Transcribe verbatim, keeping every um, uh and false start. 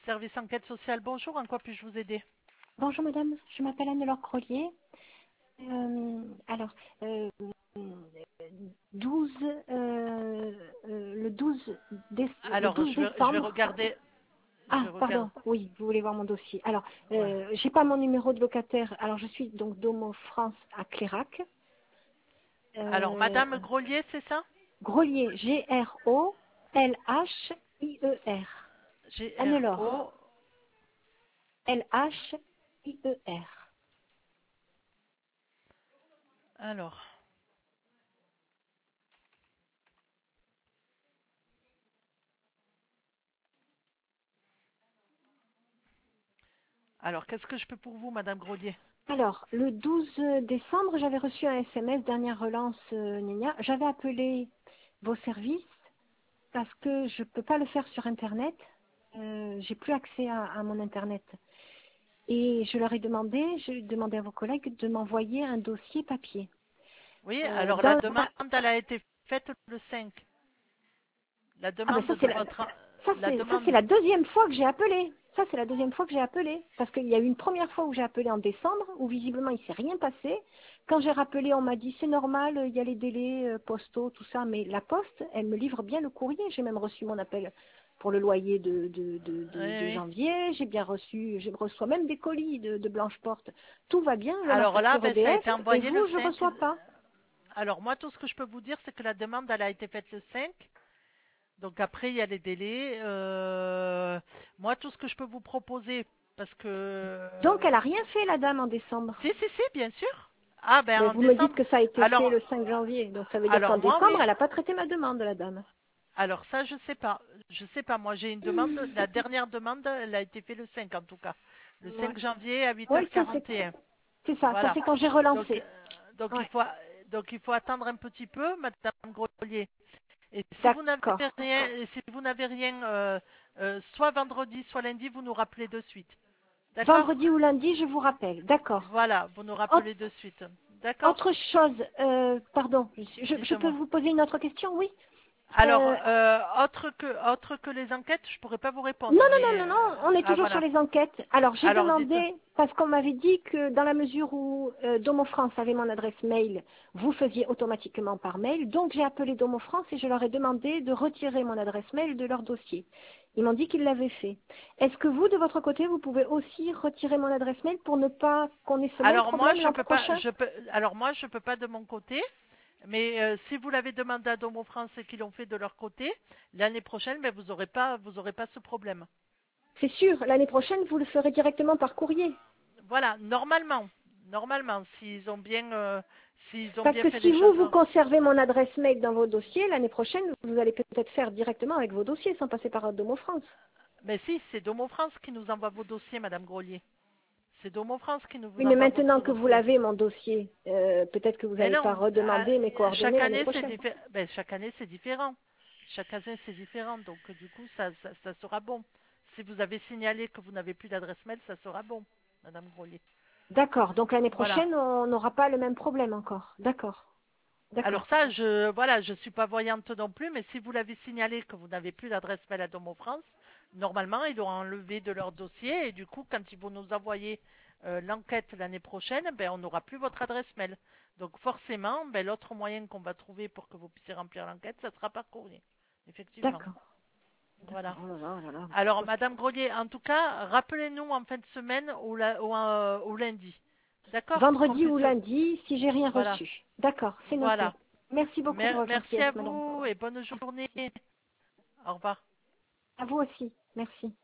Service enquête sociale, bonjour, en quoi puis-je vous aider? Bonjour madame, je m'appelle Anne-Laure Crollier. Euh, alors, euh, douze, euh, euh, le douze, déce- le Alors, douze je vais, je vais décembre. regarder, je vais Ah, regarder, pardon, oui, vous voulez voir mon dossier. Alors, ouais. euh, j'ai pas mon numéro de locataire. Alors, je suis donc Domo France à Clérac. Alors, Euh, Madame Grolier, c'est ça? Grolier, G R O L H I E R. Anne-Laure, G R O, L H I E R. alors, alors, qu'est-ce que je peux pour vous, Madame Grolier? Alors, le douze décembre, j'avais reçu un S M S, dernière relance, euh, gna gna. J'avais appelé vos services parce que je ne peux pas le faire sur Internet. Euh, j'ai plus accès à, à mon Internet. Et je leur ai demandé, j'ai demandé à vos collègues de m'envoyer un dossier papier. Oui, Euh, alors la dans demande, la- elle a été faite le cinq. La Ah ben demande ça c'est de la, votre, ça la c'est, ça c'est demande, la deuxième fois que j'ai appelé. Ça c'est la deuxième fois que j'ai appelé. Parce qu'il y a eu une première fois où j'ai appelé en décembre, où visiblement il s'est rien passé. Quand j'ai rappelé, on m'a dit c'est normal, il y a les délais euh, postaux, tout ça, mais la poste, elle me livre bien le courrier. J'ai même reçu mon appel pour le loyer de, de, de, de, oui, de oui. janvier. J'ai bien reçu, je reçois même des colis de, de Blanche-Porte. Tout va bien, j'ai ma Alors là, facture ben, ça a E D F, été et envoyé le vous, je cinq. reçois pas. Alors moi, tout ce que je peux vous dire, c'est que la demande, elle a été faite le cinq. Donc après, il y a les délais. Euh, Moi, tout ce que je peux vous proposer, parce que... Donc elle euh, a rien fait, la dame, en décembre. Si, si, si, bien sûr. Ah ben Mais en vous me dites décembre. que ça a été fait Alors, le cinq janvier, donc ça veut dire alors qu'en moi, oui. décembre, elle n'a pas traité ma demande, la dame. Alors ça, je sais pas. Je sais pas. Moi, j'ai une demande. La dernière demande, elle a été faite le cinq en tout cas. Le Ouais. cinq janvier à huit Oui, heures ça c'est quarante et un. c'est ça, ça Voilà. c'est quand j'ai Donc, euh, relancé. donc il Ouais. faut, donc il faut attendre un petit peu, Madame Grelier. Et si vous n'avez D'accord. rien, et si vous n'avez rien, euh, euh, soit vendredi, soit lundi, vous nous rappelez de suite. D'accord? Vendredi ou lundi, je vous rappelle. D'accord. Voilà, vous nous rappelez Autre de suite. D'accord? autre chose, euh, pardon, je, je peux Dites-moi. vous poser une autre question, oui? Alors, Euh, euh, autre que, autre que les enquêtes, je pourrais pas vous Non, répondre, non, mais non, non, euh, non, on est ah toujours sur voilà. les enquêtes. Alors, j'ai Alors dites. demandé, parce qu'on m'avait dit que dans la mesure où euh, Domo France avait mon adresse mail, vous faisiez automatiquement par mail. Donc, j'ai appelé Domo France et je leur ai demandé de retirer mon adresse mail de leur dossier. Ils m'ont dit qu'ils l'avaient fait. Est-ce que vous, de votre côté, vous pouvez aussi retirer mon adresse mail pour ne pas qu'on ait ce même Alors moi, problème je l'an peux pas, prochain? je peux, alors moi, je peux pas de mon côté. Mais euh, si vous l'avez demandé à Domo France et qu'ils l'ont fait de leur côté, l'année prochaine, ben, vous aurez pas, vous aurez pas ce problème. C'est sûr, l'année prochaine, vous le ferez directement par courrier. Voilà, normalement, normalement, s'ils ont bien, euh, s'ils ont Parce bien que fait si les vous, choses. vous conservez mon adresse mail dans vos dossiers, l'année prochaine, vous allez peut-être faire directement avec vos dossiers sans passer par Domo France. Mais si, c'est Domo France qui nous envoie vos dossiers, Madame Grolier. C'est Domo France qui nous vous Oui, mais envoie maintenant votre que vous dossier. l'avez, mon dossier, euh, peut-être que vous Mais n'allez pas non, à- redemander mes chaque coordonnées l'année année c'est prochaine. différent. Ben, chaque année c'est différent. Chaque année c'est différent. Donc euh, du coup ça, ça, ça sera bon. Si vous avez signalé que vous n'avez plus d'adresse mail, ça sera bon, Madame Grolier. D'accord, donc l'année Voilà. prochaine, on n'aura pas le même problème encore. D'accord, Alors d'accord. ça, je voilà, je suis pas voyante non plus, mais si vous l'avez signalé que vous n'avez plus d'adresse mail à Domo France, normalement ils l'ont enlevé de leur dossier et du coup quand ils vont nous envoyer euh, l'enquête l'année prochaine, ben on n'aura plus votre adresse mail. Donc forcément, ben, l'autre moyen qu'on va trouver pour que vous puissiez remplir l'enquête, ça sera par courrier. Effectivement. D'accord, d'accord. Voilà. Oh là là, oh là là. Alors Madame Grelier, en tout cas, rappelez-nous en fin de semaine ou, la, ou, euh, ou lundi. D'accord, pour qu'on Vendredi ou puisse. lundi, si j'ai rien Voilà. reçu. D'accord, c'est noté. Voilà. Merci beaucoup pour Mer- votre merci à gentillesse, madame. vous et bonne journée. Au revoir. À vous aussi. Merci.